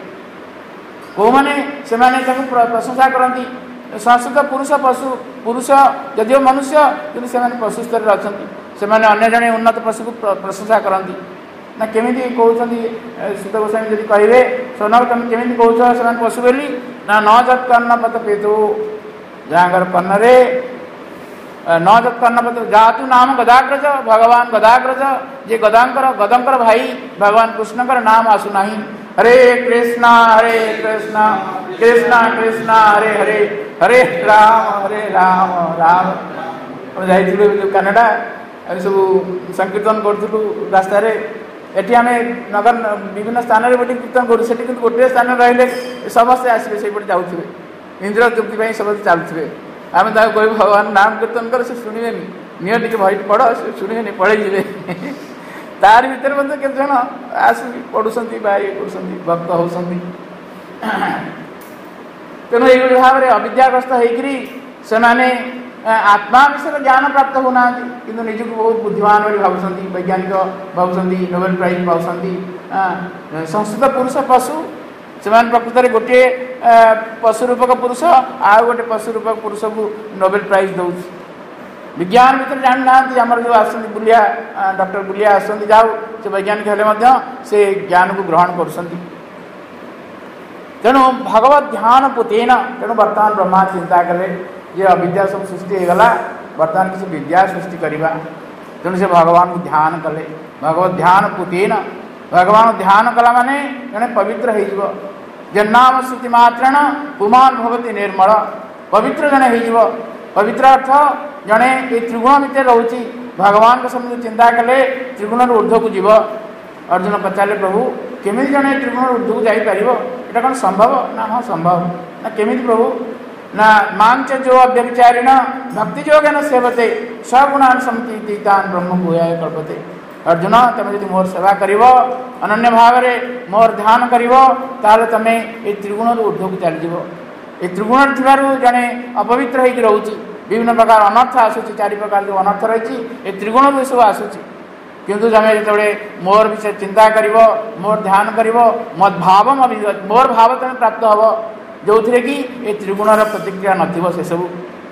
[SPEAKER 1] से प्रशंसा करती संस्कृत पुरुष पशु पुरुष जदिव मनुष्य कि पशु स्तर अच्छा से अन्य जड़े उन्नत पशु को प्रशंसा करती ना केमी कहते सुत गोस्वामी जब कहे सोनक तुम केमी कौच से पशु बोली ना न जत कर्णपथ पेतु जहाँ कर्णरे न जत कर्णपथ जातु नाम गदाग्रज भगवान गदाग्रज जे गदांकर गदंकर भाई भगवान कृष्णकर नाम आसुना हरे कृष्णा कृष्णा कृष्णा हरे हरे हरे राम राम जाइलु कनाडा सब संकीर्तन करूँ रास्त एटी आम नगर विभिन्न स्थान में गोटे कीर्तन करूँ से गोटे स्थान रही समस्ते आसवे से जाऊे इंद्र तृप्ति समस्त चलुवे आम कह भगवान नाम कीर्तन कर से शुणे निह टे भई पढ़ से शुणे पड़े तार भर मत के जन आस पढ़ुंट बा ये कर भक्त होती तेणु ये भाव में अविद्याग्रस्त होकर से आत्मा विषय ज्ञान प्राप्त होना कि निजी को बहुत बुद्धिमान भाई भावुं वैज्ञानिक भावुं नोबेल प्राइज पाँच संस्कृत पुरुष पशु से प्रकृत में गोटे पशु रूपक पुरुष आउ गोटे पशु रूपक पुरुष को नोबेल प्राइज दौर विज्ञान भर जानी ना आमर जो आस बुलिया डॉक्टर बुलिया आसो से वैज्ञानिक हेले से ज्ञान को ग्रहण कर तेणु भगवत ध्यान पुतेन तेणु बर्तमान ब्रह्मा चिंता कले ये अविद्या सब सृष्टि होगला बर्तमान किसी विद्या सृष्टि करवा तेणु से भगवान को ध्यान कले भगवत ध्यान पुतेन भगवान ध्यान कला माने जने पवित्र हो जन्नाम श्रुति मात्रेण पुमान भवती निर्मल पवित्र जने हो पवित्र अर्थ जने ये त्रिगुण भितर रोचे भगवान को समझ चिंता कले त्रिगुण ऊर्ध्व को जीव अर्जुन पचारे प्रभु केमी जने त्रिगुण ऊर्ध्व को जापर यहाँ कौन संभव ना हाँ संभव ना केमी प्रभु ना मांच जो अव्यभिचारिण भक्ति योगेन सेवते सगुणान समीतान ब्रह्म भूयाय कल्पते अर्जुन तुम यदि मोर सेवा कर अनन्य भाव में मोर ध्यान कर तुम ये त्रिगुण ऊर्ध्व को चलीज ये त्रिगुण जड़े अपवित्र होगी रोचे विभिन्न प्रकार अनर्थ आसूँ चारि प्रकार जो अनर्थ रही ये त्रिगुण सब आसूँ किंतु तुम्हें जो मोर विषय चिंता कर मोर ध्यान कर मद्भाव मोर भाव तुम्हें प्राप्त हम जो थे कि ये त्रिगुणर प्रतिक्रिया नथिबो से सब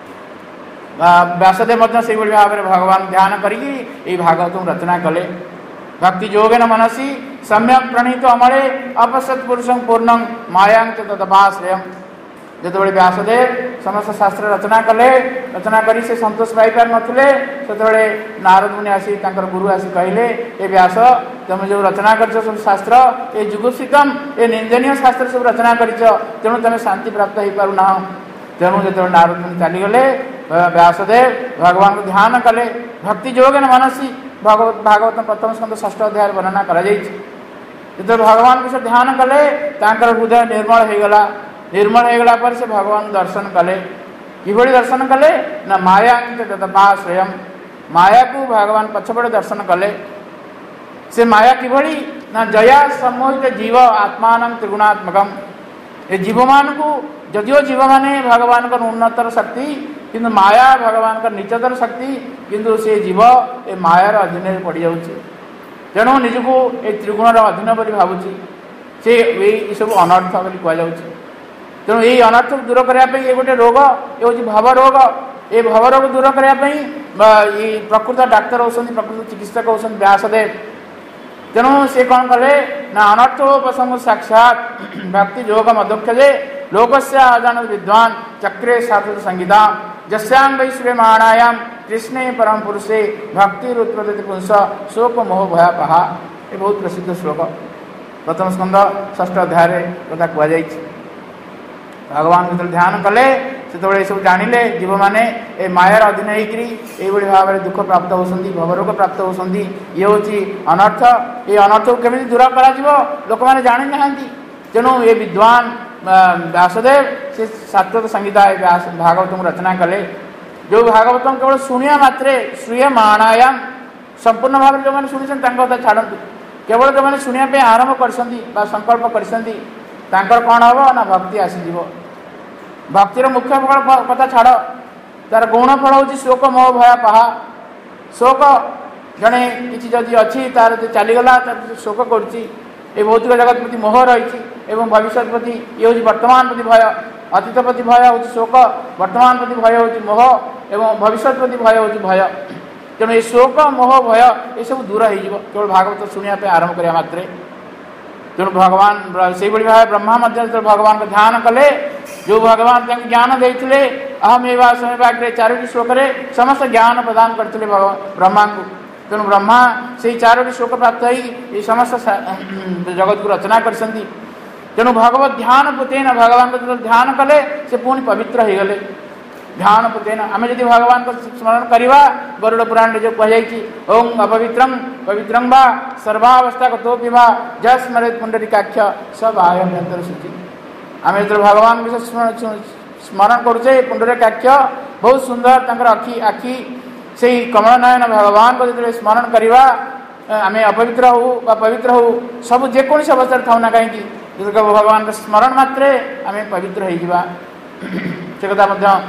[SPEAKER 1] व्यासदेव से भाव में भगवान ध्यान करी भागवत रचना कले भक्ति योगेन मनसी सम्यक प्रणीत अमले अपसत पुरुषं पूर्णं मायांच तदपाश्रय जो व्यासदेव समस्त शास्त्र रचना कले रचना करी से संतोष पाई पार नथिले सेतबेले नारद मुनि आसी तांकर गुरु आसी कहले ए व्यास तुम जो रचना कर सब शास्त्र ये जुगुप्सितम ये निंदनीय शास्त्र सब रचना कर तेणु तुम शांति प्राप्त हो पार ना तेणु जो नारद मुनि चलीगले व्यासदेव भगवान को ध्यान कले भक्ति योगेन मनसी भागवत प्रथम स्कंद 6 अध्याय वर्णना करा जो भगवान को ध्यान कले तांकर हृदय निर्मल होगला पर से भगवान दर्शन कले किभली दर्शन कले ना माया तदपाश्रय माया को भगवान पछपटे दर्शन कले से माया किभली ना जया सम्मोहित जीव आत्मान त्रिगुणात्मकम ये जीव मान को जदियो जीव माने भगवान का उन्नतर शक्ति किंतु माया भगवान का नीचतर शक्ति किंतु से जीव ये मायार अधीन पड़ जाऊँचे तेणु निजको ये त्रिगुणर अधीन बोली भावुची से ये सब अनर्थ बोली कहुच्छे तेणु यही अनर्थ दूर करने ये गोटे रोग ये हूँ भव रोग ये भव रोग दूर करने ये प्रकृत डाक्तर होती प्रकृत चिकित्सक होती व्यासदेव तेणु से कौन कले ना अनर्थोपशम साक्षात भक्ति योग अध्यक्षे लोकस्य अजान विद्वान चक्रे शास्त्र संगीता जस्यां वै श्रीमाणायाम कृष्णे परम पुरुषे भक्ति उत्पद्यते पुंस शोक मोह भयापहा ये बहुत प्रसिद्ध श्लोक प्रथम स्कंद 6 अध्याय कथा कहुई भगवान जो ध्यान कले से सब जानिले जीव मैंने ये मायार अधीन होगी भाव में दुख प्राप्त होती भवरोग प्राप्त होती ये हूँ अनर्थ ये अनर्थ को केमी दूर कर लोक मैंने जानी ना तेणु ये विद्वान व्यासदेव से शास्त्र संगीता भागवत रचना कले जो भागवत केवल शुणिया मात्रे श्रूयमाणायाम संपूर्ण भाव में जो मैंने शुणी कथा छाड़ू केवल जो मैंने शुणा आरंभ कर संकल्प कर कौन हम ना भक्ति आसीज भक्तिर मुख्य फल कथा छाड़ तार गौण फल हूँ शोक मोह भय पहा शोक जड़े किसी जदि अच्छी तार चलीगला शोक कर भौतिक जगत प्रति मोह रही भविष्य प्रति ये हूँ वर्तमान प्रति भय अतीत प्रति भय हूँ शोक वर्तमान प्रति भय हूँ मोह एवं भविष्य प्रति भय हूँ भय तेणु ये शोक मोह भय ये सब दूर हो केवल भागवत शुणा आरंभ करने मात्रे तेणु भगवान से भाव ब्रह्मा भगवान को ध्यान कले जो भगवान ज्ञान देते अहम एवं समय 4 श्लोक समस्त ज्ञान प्रदान करते ब्रह्मा को तेणु ब्रह्मा से 4 श्लोक प्राप्त हो समस्त जगत को रचना कर तेणु भगवत ध्यान पुतेन भगवान को जो ध्यान कले से पुणी पवित्र हो गले ध्यान पुतेन आम जब भगवान को स्मरण करवा गरुड़ पुराण जो कहुई ओं अपवित्रं पवित्रं वा सर्वावस्था गतोपि वा जस्मरेत पुंडरीकाक्ष सब आयभ्यंतर शुचि आम जो भगवान को स्मरण करुचे पुंडरीकाक्ष बहुत सुंदर आखि आखि से कमल नयन भगवान को जो स्मरण करवा आम अपवित्र हो पवित्र हो सब जेकोसी अवस्था था ना कहीं भगवान को स्मरण मात्रे आम पवित्र हो से कथा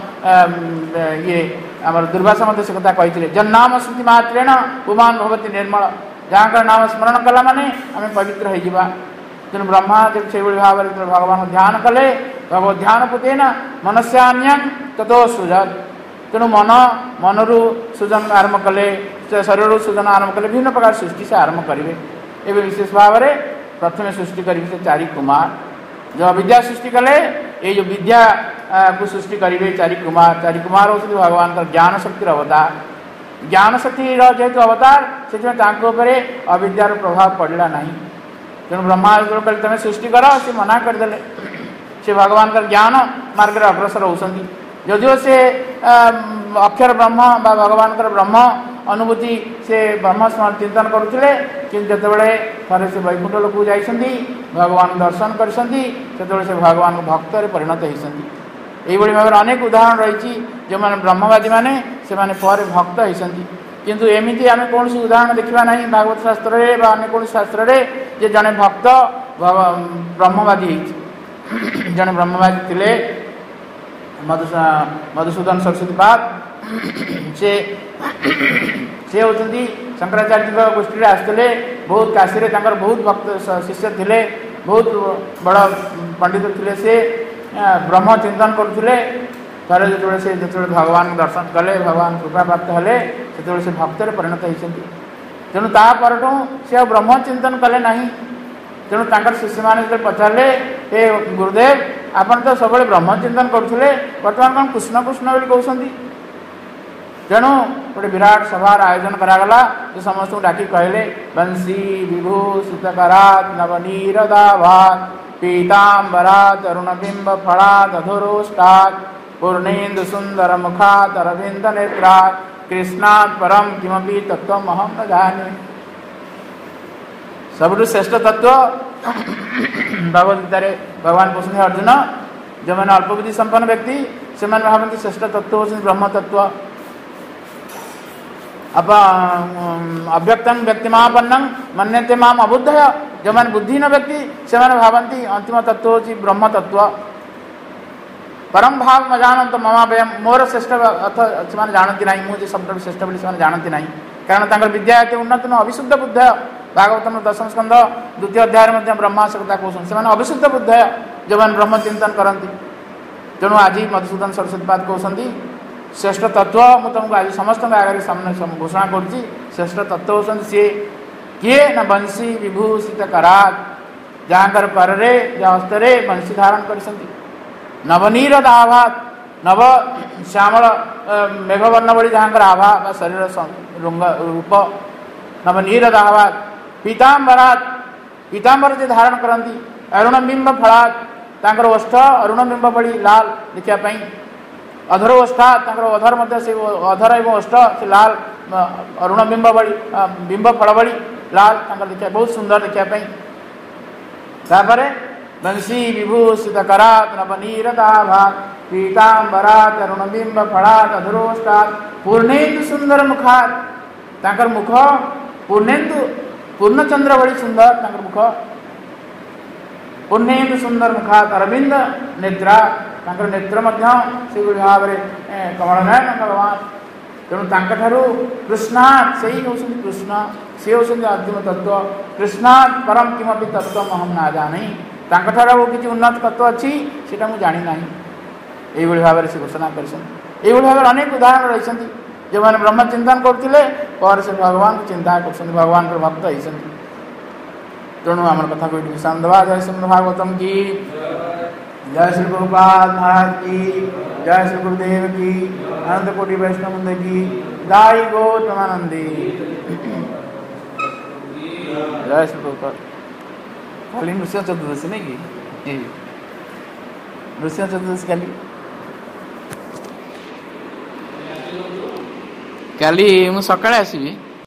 [SPEAKER 1] ये आम दुर्वासा से कथा कही जन्नाम स्मृति मात्रेण पुमान भवती निर्मल जहाँ नाम स्मरण कला माने आम पवित्र हो तेणु ब्रह्मा जब से भाव में भगवान ध्यान कले भगवत ध्यान पुतेन मनस्यान्यं ततो सृजत तेणु मनरु सृजन आरंभ कले शरीर सृजन आरंभ कले विभिन्न प्रकार सृष्टि से आरंभ करेंगे एवं विशेष भाव में प्रथम सृष्टि करेंगे 4 कुमार जो अविद्या सृष्टि कले ये जो विद्या को सृष्टि करेंगे चारि कुमार हो भगवान का ज्ञान शक्ति अवतार ज्ञान शक्ति जेहेतु अवतार से अविद्यार प्रभाव पड़ला नहीं तेणु ब्रह्मा कहले तुम सृष्टि कर से मना करदे से भगवान का ज्ञान मार्ग अग्रसर होती जदिव से अक्षर ब्रह्म बा भगवान ब्रह्म अनुभूति से ब्रह्म चिंतन करुले कि जितेबाला थे से वैकुंठ लोक जाइछन्ति भगवान दर्शन करछन्ति से भगवान भक्त परिणत होती यही भाव अनेक उदाहरण रही जो मैंने ब्रह्मवादी मैंने से पर भक्त होती किंतु एमती आम कौन उदाहरण देखा ना भागवत शास्त्र अन्य कौन शास्त्र जे जड़े भक्त ब्रह्मवादी जड़े ब्रह्मवादी थे मधुसूदन सरस्वती पाद से होती शंकराचार्य गोष्ठी आसते बहुत काशी बहुत भक्त शिष्य थे बहुत बड़ पंडित थे से ब्रह्म चिंतन करुले थे जो भगवान दर्शन कले भगवान कृपा प्राप्त हेले से भक्त परिणत होती तेणु तापर से ब्रह्म चिंतन कले ना तेणु शिष्य मैंने पचारे हे गुरुदेव आपन तो सब ब्रह्म चिंतन करुले बर्तमान कौन कृष्ण कृष्ण कहते तेणु गोटे विराट सभार आयोजन करागला जो समस्त डाकी कहले बंशी विभूषितकरात् नवनीरदाभात् पीतांबरात् अरुणबिंब फलात् अधुरोष्टात् पूर्णेन्दु सुंदर मुखात् अरविंद नेत्रात् कृष्णात् परम किमपि तत्त्वम् अहं न जाने। सबुठु श्रेष्ठ तत्व भगवद गीतारे भगवान कहते अर्जुन जो मैंने अल्पबुद्धि संपन्न व्यक्ति से भावती श्रेष्ठ तत्व होती ब्रह्म तत्व अव्यक्तं व्यक्तिमापन्नं मन्यते माम अबुद्धय जो मैंने बुद्धिहीन व्यक्ति से भावती अंतिम तत्व होची ब्रह्म तत्व परम भाव में जानत ममा व्यय मोर श्रेष्ठ अर्थ से जानती ना मुझे शब्द श्रेष्ठ बोली से जानती ना कारण तक विद्या एत उन्नत न अभिशुद्ध बुद्ध भागवतम दशम स्कंद द्वितीय अध्याय ब्रह्मा सता कहते से अभिशुद्ध बुद्ध जो मैंने ब्रह्म चिंतन करती तेणु आज मधुसूदन सरस्वती पाद कहते श्रेष्ठ तत्व मुझे तुमको आज समस्त आगे सामने घोषणा करुँच श्रेष्ठ तत्व होती सी किए ना बंशी विभूषित करात जहाँ परे हस्तरे बंशी धारण कर नवनीर आभात नव श्यामल मेघवर्ण बड़ी जहाँ आभा बा शरीर रूप नवनीर आभात पीतांबरात पीतांबर जो धारण करती अरुणबिंब फलात तांकर ओष्ठ अरुणबिंब बड़ी लाल देखापी अधर ओष्ठा अधर मध्य से अधर एवं ओष्ठ से लाल अरुणबिंब बड़ी बिंब फल बड़ी लाल देखा बहुत सुंदर देखापी तापर बंशी विभूषित करात नवनीरदाभात पीतांबरात अरुणबिंब फलात अधरोष्टात पूर्णेन्दु सुंदर मुखात तांकर मुख पूर्णेन्दु पूर्णचंद्र बड़ी सुंदर तांकर मुख पूर्णेन्दु सुंदर मुखात अरविंद नेत्रा तांकर नेत्र मध्य से भाव में कमलनयन भगवान तेणु तांकठारु कृष्णात् से ही होती कृष्ण से होती अंतिम तत्व कृष्णात् परम किमपि तत्व अहम ना जानी तांकठार किसी उन्नत तत्व अच्छी से मुझे जानी ना यही भाव से घोषणा कर भाव अनेक उदाहरण रही जो मैंने ब्रह्म चिंतन करते पर से भगवान को चिंता कर भगवान को भक्त होती तेणु आम कथा को विश्राम दवा। जय श्रीमद् भागवतम की जय श्री गोपाल महाराज की जय श्री गुरुदेव की अनंत कोटि वैष्णव वृंद की जय गौतमानंदी जय श्री गोपाल। खाली नृसिंह चतुर्दशी नहीं कि नृसिंह चतुर्दशी काली काली मु सकाळे आसीबी।